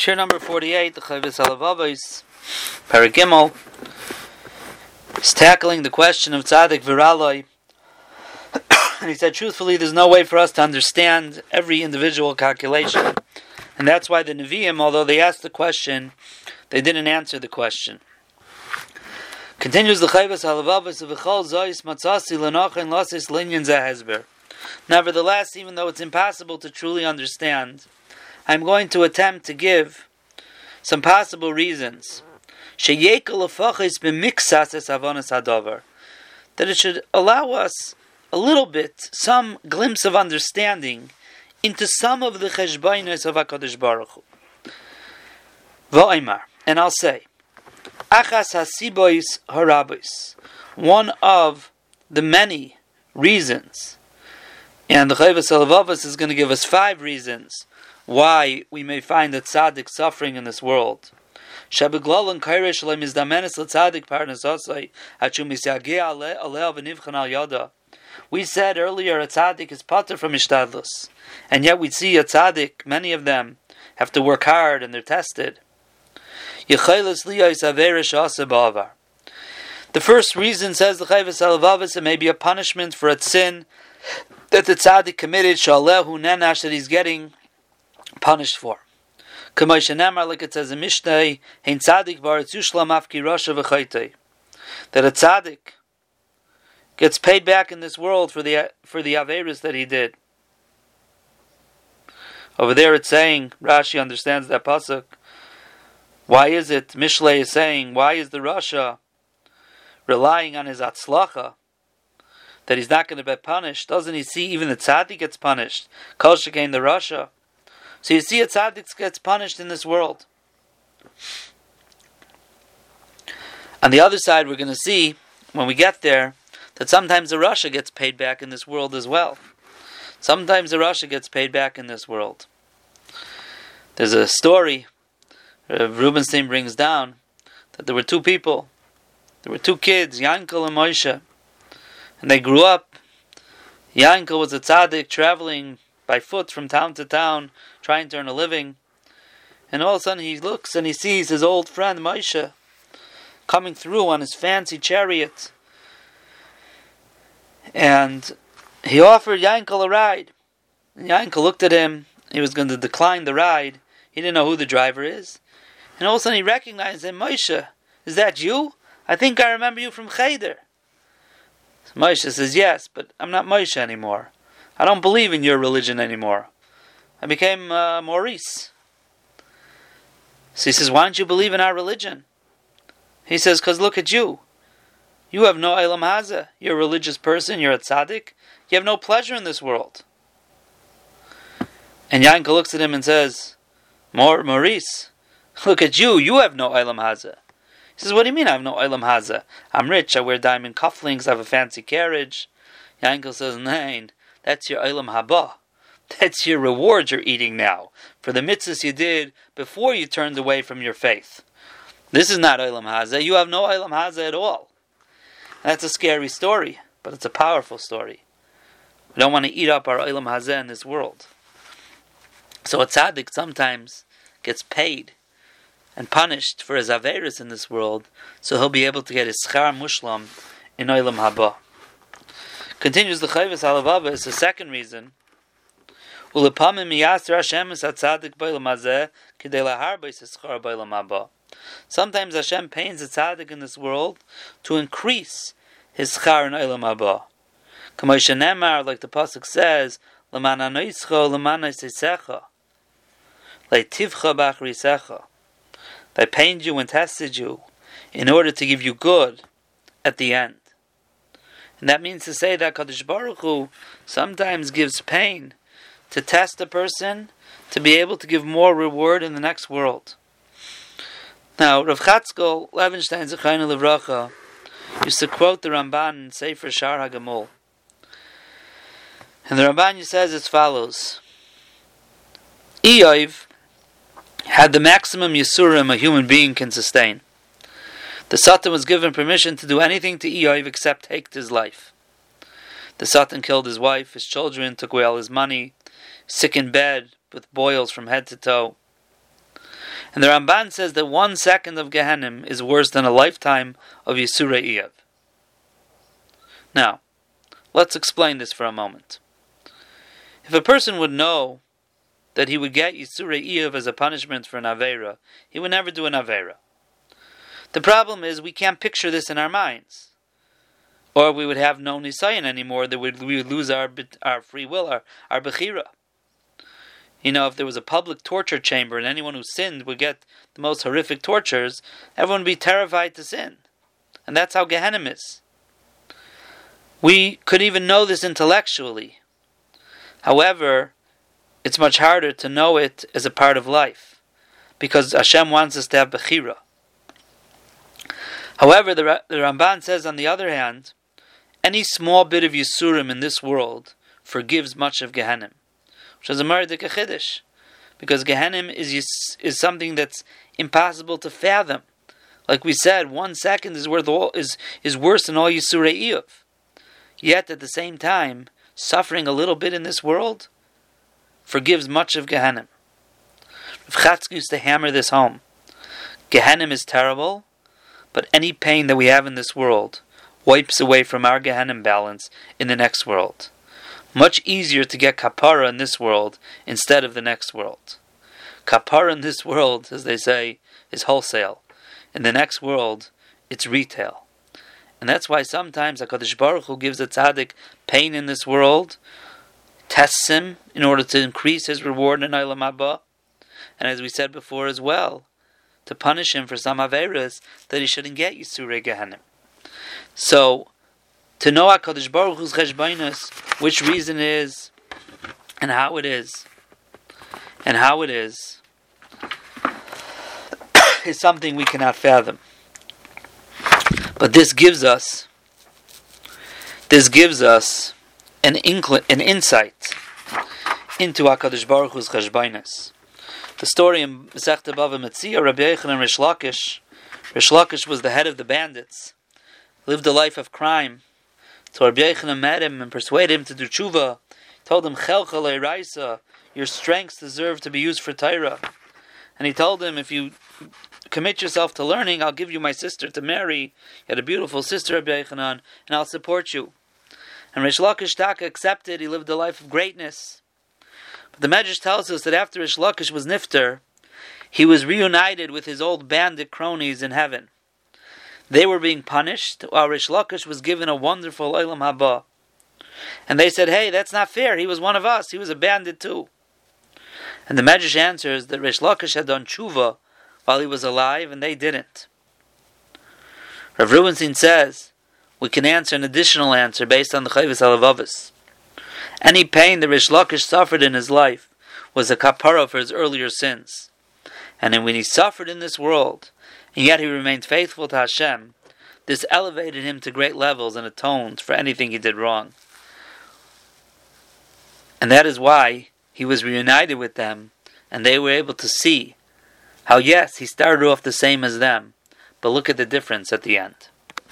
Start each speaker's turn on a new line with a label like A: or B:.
A: Shir number 48, the Chovos HaLevavos, Paragimel, is tackling the question of Tzaddik Viraloi. And he said, truthfully, there's no way for us to understand every individual calculation. And that's why the Nevi'im, although they asked the question, they didn't answer the question. Continues the Chovos HaLevavos, V'chol zois matzasi l'nochen losis linyan zehezber. Nevertheless, even though it's impossible to truly understand, I'm going to attempt to give some possible reasons. That it should allow us a little bit, some glimpse of understanding into some of the cheshbainos of HaKadosh Baruch Hu. V'oimar, and I'll say, Achas hasibois harabos, one of the many reasons, and the Chovos HaLevavos is going to give us 5 reasons why we may find a tzaddik suffering in this world. We said earlier a tzaddik is pater from ishtadlus, and yet we see a tzaddik, many of them have to work hard and they're tested. The first reason, says the Chovos HaLevavos, it may be a punishment for a sin that the tzaddik committed, that he's getting punished for. Like it says in Mishnah, that a tzaddik gets paid back in this world for the averis that he did. Over there it's saying, Rashi understands that pasuk. Why is it, Mishlei is saying, why is the Rasha relying on his atzlacha, that he's not going to be punished? Doesn't he see even the tzaddik gets punished? Kol shekein the Rasha. So you see a tzaddik gets punished in this world. On the other side, we're going to see, when we get there, that sometimes the Rasha gets paid back in this world as well. Sometimes the Rasha gets paid back in this world. There's a story Rubenstein brings down, that there were 2 people. There were 2 kids, Yankel and Moshe. And they grew up. Yankel was a tzaddik traveling by foot from town to town, trying to earn a living. And all of a sudden he looks and he sees his old friend Moshe coming through on his fancy chariot. And he offered Yankel a ride. And Yankel looked at him. He was going to decline the ride. He didn't know who the driver is. And all of a sudden he recognized him. Moshe, is that you? I think I remember you from Cheder. So Moshe says, yes, but I'm not Moshe anymore. I don't believe in your religion anymore. I became Maurice. So he says, why don't you believe in our religion? He says, because look at you. You have no Eilam Hazeh. You're a religious person. You're a tzaddik. You have no pleasure in this world. And Yankel looks at him and says, Maurice, look at you. You have no Eilam Hazeh. He says, what do you mean I have no Eilam Hazeh? I'm rich. I wear diamond cufflinks. I have a fancy carriage. Yankel says, nein, that's your Eilam Haba. That's your reward you're eating now for the mitzvahs you did before you turned away from your faith. This is not Eilam Hazeh. You have no Eilam Hazeh at all. That's a scary story, but it's a powerful story. We don't want to eat up our Eilam Hazeh in this world. So a tzaddik sometimes gets paid and punished for his averis in this world, so he'll be able to get his schar mushlam in Eilam Haba. Continues the Chovos HaLevavos, the second reason. Sometimes Hashem pains the tzaddik in this world to increase his schar in Eilam Haba. Like the pasuk says, they pained you and tested you in order to give you good at the end. And that means to say that Kadosh Baruch Hu sometimes gives pain to test a person to be able to give more reward in the next world. Now, Rav Chatzkel Levenstein Zechayna Livracha used to quote the Ramban in Sefer Shar HaGamul. And the Ramban says as follows: Eov had the maximum Yisurim a human being can sustain. The Satan was given permission to do anything to Eov except take his life. The Satan killed his wife, his children, took away all his money, sick in bed with boils from head to toe. And the Ramban says that 1 second of Gehenim is worse than a lifetime of Yisurei Iyov. Now, let's explain this for a moment. If a person would know that he would get Yisurei Iyov as a punishment for an Aveira, he would never do an Aveira. The problem is we can't picture this in our minds. Or we would have no Nisayan anymore, that we would lose our free will, our Bechira. You know, if there was a public torture chamber and anyone who sinned would get the most horrific tortures, everyone would be terrified to sin. And that's how Gehenim is. We could even know this intellectually. However, it's much harder to know it as a part of life, because Hashem wants us to have Bechira. However, the Ramban says, on the other hand, any small bit of Yisurim in this world forgives much of Gehenim, which is a Maradik Chiddush, because Gehenim is something that's impossible to fathom. Like we said, 1 second is worse than all Yisurei Iyov. Yet at the same time, suffering a little bit in this world forgives much of Gehenim. Rav Chatzky used to hammer this home. Gehenim is terrible, but any pain that we have in this world wipes away from our Gehenim balance in the next world. Much easier to get kapara in this world instead of the next world. Kapara in this world, as they say, is wholesale. In the next world, it's retail. And that's why sometimes HaKadosh Baruch Hu gives a tzaddik pain in this world, tests him in order to increase his reward in Olam Haba, and as we said before as well, to punish him for some averas that he shouldn't get Yisurei Gehenim. So, to know HaKadosh Baruch Hu's cheshbonus, which reason it is, and how it is, is something we cannot fathom. But this gives us an insight into HaKadosh Baruch Hu's cheshbonus. The story in Masechta Bava Metzia, Rabbi Yochanan Rish Lakish. Rish Lakish was the head of the bandits, lived a life of crime. So Rabbi Yochanan met him and persuaded him to do tshuva. Told him, Chelcha le'iraisa, your strengths deserve to be used for Torah. And he told him, if you commit yourself to learning, I'll give you my sister to marry. You had a beautiful sister, Rabbi Yochanan, and I'll support you. And Rish Lakish Taka accepted. He lived a life of greatness. But the Medrash tells us that after Rish Lakish was nifter, he was reunited with his old bandit cronies in heaven. They were being punished, while Rish Lakish was given a wonderful Olam Haba. And they said, hey, that's not fair. He was one of us. He was a bandit too. And the Medrash answers that Rish Lakish had done tshuva while he was alive, and they didn't. Rav Rubenstein says, we can answer an additional answer based on the Chayvus HaLevavos. Any pain that Rish Lakish suffered in his life was a kapara for his earlier sins. And then when he suffered in this world, and yet he remained faithful to Hashem, this elevated him to great levels and atoned for anything he did wrong. And that is why he was reunited with them, and they were able to see how, yes, he started off the same as them, but look at the difference at the end.